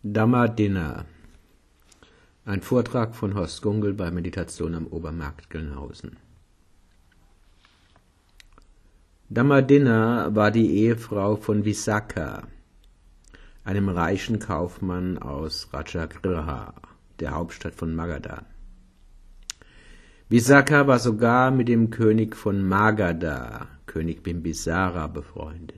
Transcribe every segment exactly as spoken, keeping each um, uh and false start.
Dhammadinna. Ein Vortrag von Horst Gungel bei Meditation am Obermarkt Gelnhausen. Dhammadinna war die Ehefrau von Visakha, einem reichen Kaufmann aus Rajagriha, der Hauptstadt von Magadha. Visakha war sogar mit dem König von Magadha, König Bimbisara, befreundet.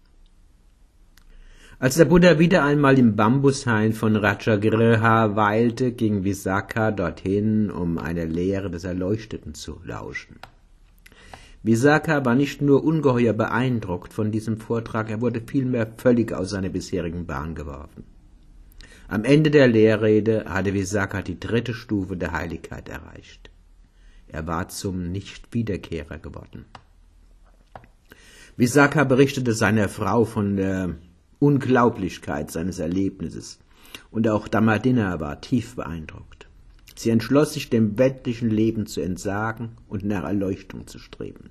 Als der Buddha wieder einmal im Bambushain von Rajagriha weilte, ging Visakha dorthin, um einer Lehre des Erleuchteten zu lauschen. Visakha war nicht nur ungeheuer beeindruckt von diesem Vortrag, er wurde vielmehr völlig aus seiner bisherigen Bahn geworfen. Am Ende der Lehrrede hatte Visakha die dritte Stufe der Heiligkeit erreicht. Er war zum Nichtwiederkehrer geworden. Visakha berichtete seiner Frau von der Unglaublichkeit seines Erlebnisses, und auch Dhammadinna war tief beeindruckt. Sie entschloss sich, dem weltlichen Leben zu entsagen und nach Erleuchtung zu streben.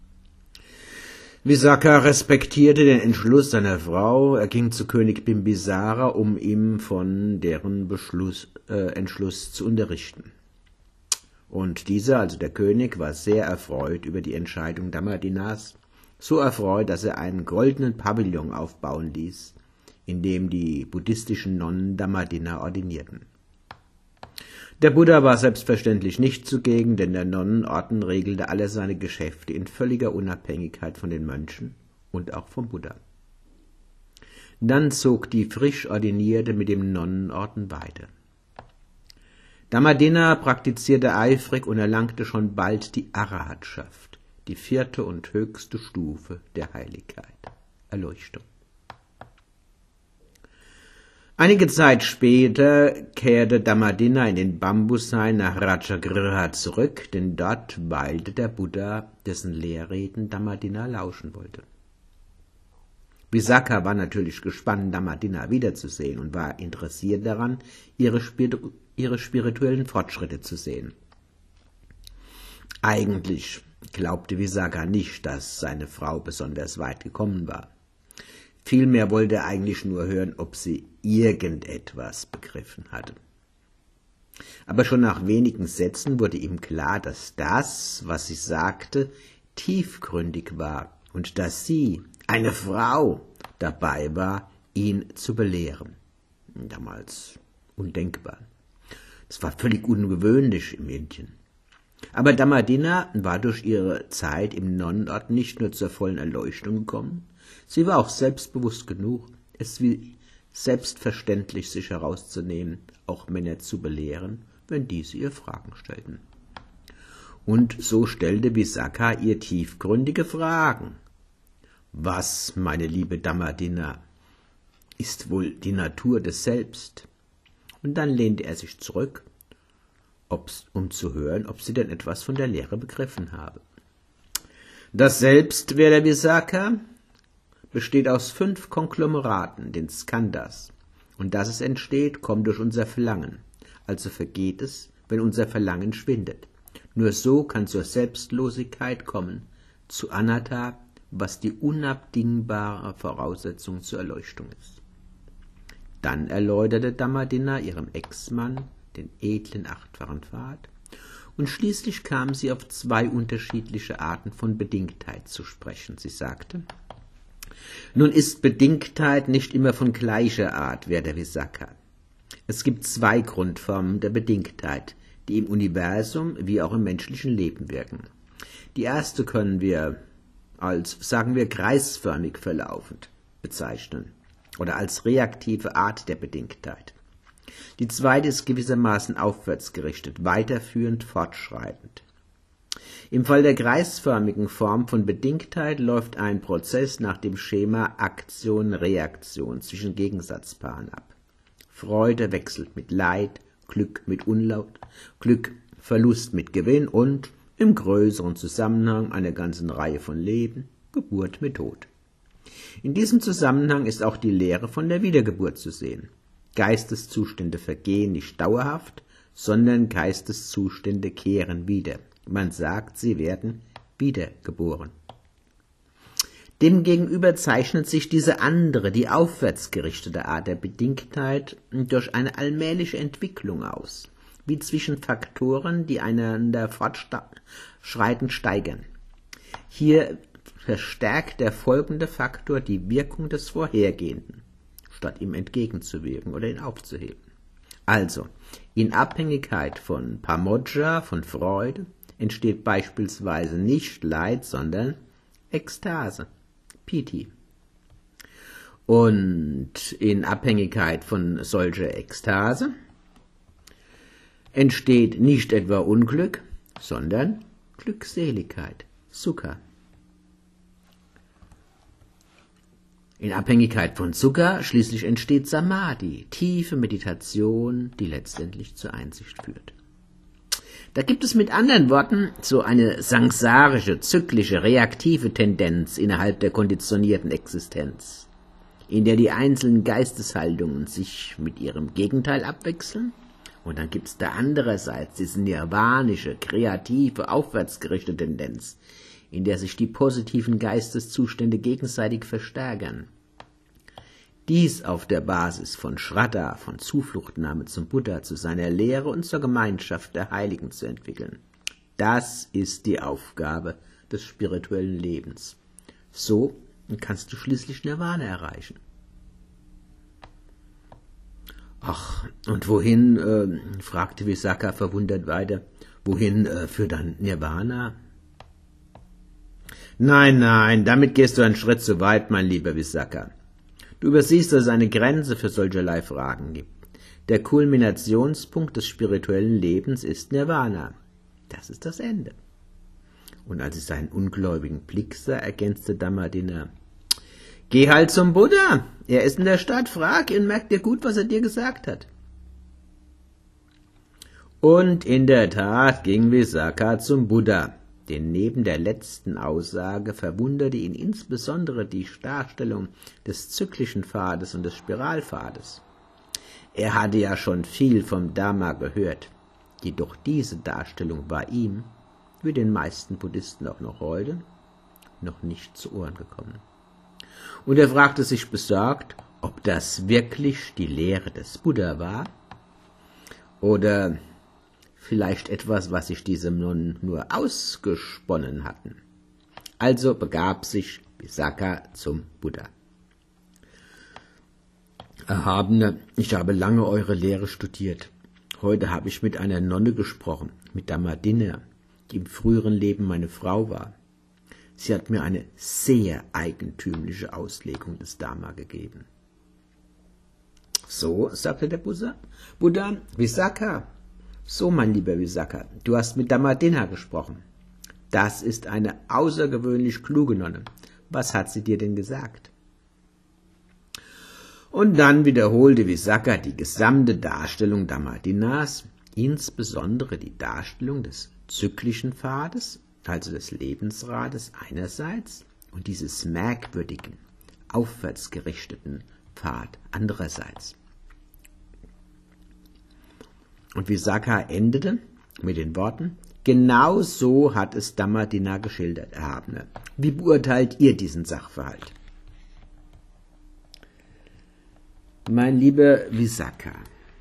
Visakha respektierte den Entschluss seiner Frau. Er ging zu König Bimbisara, um ihm von deren Beschluss, äh, Entschluss zu unterrichten. Und dieser, also der König, war sehr erfreut über die Entscheidung Dhammadinnas, so erfreut, dass er einen goldenen Pavillon aufbauen ließ, in dem die buddhistischen Nonnen Dhammadinna ordinierten. Der Buddha war selbstverständlich nicht zugegen, denn der Nonnenorden regelte alle seine Geschäfte in völliger Unabhängigkeit von den Mönchen und auch vom Buddha. Dann zog die frisch Ordinierte mit dem Nonnenorden weiter. Dhammadinna praktizierte eifrig und erlangte schon bald die Arahatschaft, die vierte und höchste Stufe der Heiligkeit, Erleuchtung. Einige Zeit später kehrte Dhammadinna in den Bambushain nach Rajagriha zurück, denn dort weilte der Buddha, dessen Lehrreden Dhammadinna lauschen wollte. Visakha war natürlich gespannt, Dhammadinna wiederzusehen und war interessiert daran, ihre, Spiritu- ihre spirituellen Fortschritte zu sehen. Eigentlich glaubte Visakha nicht, dass seine Frau besonders weit gekommen war. Vielmehr wollte er eigentlich nur hören, ob sie irgendetwas begriffen hatte. Aber schon nach wenigen Sätzen wurde ihm klar, dass das, was sie sagte, tiefgründig war und dass sie, eine Frau, dabei war, ihn zu belehren. Damals undenkbar. Das war völlig ungewöhnlich im Indien. Aber Dhammadinna war durch ihre Zeit im Nonnenorden nicht nur zur vollen Erleuchtung gekommen, sie war auch selbstbewusst genug, es wie selbstverständlich sich herauszunehmen, auch Männer zu belehren, wenn diese ihr Fragen stellten. Und so stellte Visakha ihr tiefgründige Fragen. Was, meine liebe Dhammadinna, ist wohl die Natur des Selbst? Und dann lehnte er sich zurück, um zu hören, ob sie denn etwas von der Lehre begriffen habe. Das Selbst, werte Visakha, besteht aus fünf Konglomeraten, den Skandhas, und dass es entsteht, kommt durch unser Verlangen, also vergeht es, wenn unser Verlangen schwindet. Nur so kann zur Selbstlosigkeit kommen, zu Anatta, was die unabdingbare Voraussetzung zur Erleuchtung ist. Dann erläuterte Dhammadinna ihrem Ex-Mann den edlen achtfachen Pfad, und schließlich kam sie auf zwei unterschiedliche Arten von Bedingtheit zu sprechen. Sie sagte: Nun ist Bedingtheit nicht immer von gleicher Art, werte Visakha. Es gibt zwei Grundformen der Bedingtheit, die im Universum wie auch im menschlichen Leben wirken. Die erste können wir als, sagen wir, kreisförmig verlaufend bezeichnen oder als reaktive Art der Bedingtheit. Die zweite ist gewissermaßen aufwärts gerichtet, weiterführend, fortschreitend. Im Fall der kreisförmigen Form von Bedingtheit läuft ein Prozess nach dem Schema Aktion-Reaktion zwischen Gegensatzpaaren ab. Freude wechselt mit Leid, Glück mit Unlaut, Glück, Verlust mit Gewinn und im größeren Zusammenhang einer ganzen Reihe von Leben, Geburt mit Tod. In diesem Zusammenhang ist auch die Lehre von der Wiedergeburt zu sehen. Geisteszustände vergehen nicht dauerhaft, sondern Geisteszustände kehren wieder. Man sagt, sie werden wiedergeboren. Demgegenüber zeichnet sich diese andere, die aufwärts gerichtete Art der Bedingtheit durch eine allmähliche Entwicklung aus, wie zwischen Faktoren, die einander fortschreitend steigern. Hier verstärkt der folgende Faktor die Wirkung des Vorhergehenden, statt ihm entgegenzuwirken oder ihn aufzuheben. Also, in Abhängigkeit von Pamodja, von Freude, entsteht beispielsweise nicht Leid, sondern Ekstase, Piti. Und in Abhängigkeit von solcher Ekstase entsteht nicht etwa Unglück, sondern Glückseligkeit, Sukha. In Abhängigkeit von Sukha schließlich entsteht Samadhi, tiefe Meditation, die letztendlich zur Einsicht führt. Da gibt es mit anderen Worten so eine samsarische, zyklische, reaktive Tendenz innerhalb der konditionierten Existenz, in der die einzelnen Geisteshaltungen sich mit ihrem Gegenteil abwechseln. Und dann gibt es da andererseits diese nirvanische, kreative, aufwärtsgerichtete Tendenz, in der sich die positiven Geisteszustände gegenseitig verstärkern. Dies auf der Basis von Shraddha, von Zufluchtnahme zum Buddha, zu seiner Lehre und zur Gemeinschaft der Heiligen zu entwickeln. Das ist die Aufgabe des spirituellen Lebens. So kannst du schließlich Nirvana erreichen. Ach, und wohin, äh, fragte Visakha verwundert weiter, wohin äh, führt dann Nirvana? Nein, nein, damit gehst du einen Schritt zu weit, mein lieber Visakha. Du übersiehst, dass es eine Grenze für solcherlei Fragen gibt. Der Kulminationspunkt des spirituellen Lebens ist Nirvana. Das ist das Ende. Und als ich seinen ungläubigen Blick sah, ergänzte Dhammadinna: Geh halt zum Buddha. Er ist in der Stadt. Frag ihn, merk dir gut, was er dir gesagt hat. Und in der Tat ging Visakha zum Buddha. Denn neben der letzten Aussage verwunderte ihn insbesondere die Darstellung des zyklischen Pfades und des Spiralpfades. Er hatte ja schon viel vom Dharma gehört, jedoch diese Darstellung war ihm, wie den meisten Buddhisten auch noch heute, noch nicht zu Ohren gekommen. Und er fragte sich besorgt, ob das wirklich die Lehre des Buddha war oder vielleicht etwas, was sich diese Nonnen nur ausgesponnen hatten. Also begab sich Visakha zum Buddha. Erhabene, ich habe lange eure Lehre studiert. Heute habe ich mit einer Nonne gesprochen, mit Dhammadinna, die im früheren Leben meine Frau war. Sie hat mir eine sehr eigentümliche Auslegung des Dharma gegeben. So, sagte der Buddha, Buddha, Visakha, so, mein lieber Visakha, du hast mit Dhammadinna gesprochen. Das ist eine außergewöhnlich kluge Nonne. Was hat sie dir denn gesagt? Und dann wiederholte Visakha die gesamte Darstellung Dhammadinnas, insbesondere die Darstellung des zyklischen Pfades, also des Lebensrades einerseits, und dieses merkwürdigen, aufwärtsgerichteten Pfad andererseits. Und Visakha endete mit den Worten: Genau so hat es Dhammadinna geschildert, Erhabene. Wie beurteilt ihr diesen Sachverhalt? Mein lieber Visakha,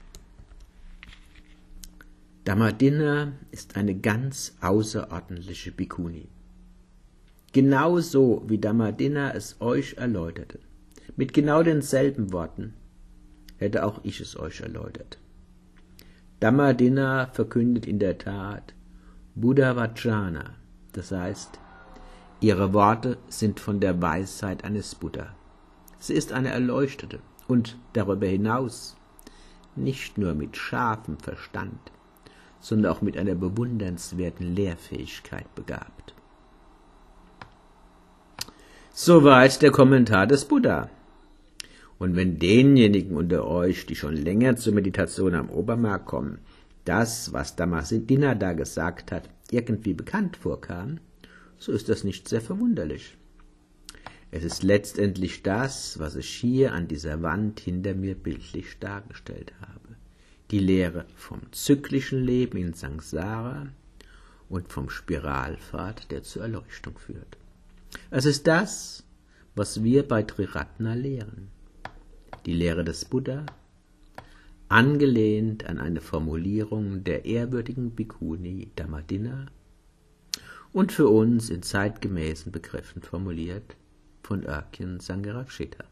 Dhammadinna ist eine ganz außerordentliche Bhikkhuni. Genauso wie Dhammadinna es euch erläuterte, mit genau denselben Worten, hätte auch ich es euch erläutert. Dhammadinna verkündet in der Tat Buddha Vajana, das heißt, ihre Worte sind von der Weisheit eines Buddha. Sie ist eine Erleuchtete und darüber hinaus nicht nur mit scharfem Verstand, sondern auch mit einer bewundernswerten Lehrfähigkeit begabt. Soweit der Kommentar des Buddha. Und wenn denjenigen unter euch, die schon länger zur Meditation am Obermarkt kommen, das, was Dhammadinna da gesagt hat, irgendwie bekannt vorkam, so ist das nicht sehr verwunderlich. Es ist letztendlich das, was ich hier an dieser Wand hinter mir bildlich dargestellt habe. Die Lehre vom zyklischen Leben in Samsara und vom Spiralpfad, der zur Erleuchtung führt. Es ist das, was wir bei Triratna lehren. Die Lehre des Buddha, angelehnt an eine Formulierung der ehrwürdigen Bhikkhuni Dhammadinna und für uns in zeitgemäßen Begriffen formuliert von Örkyan Sangarakshita.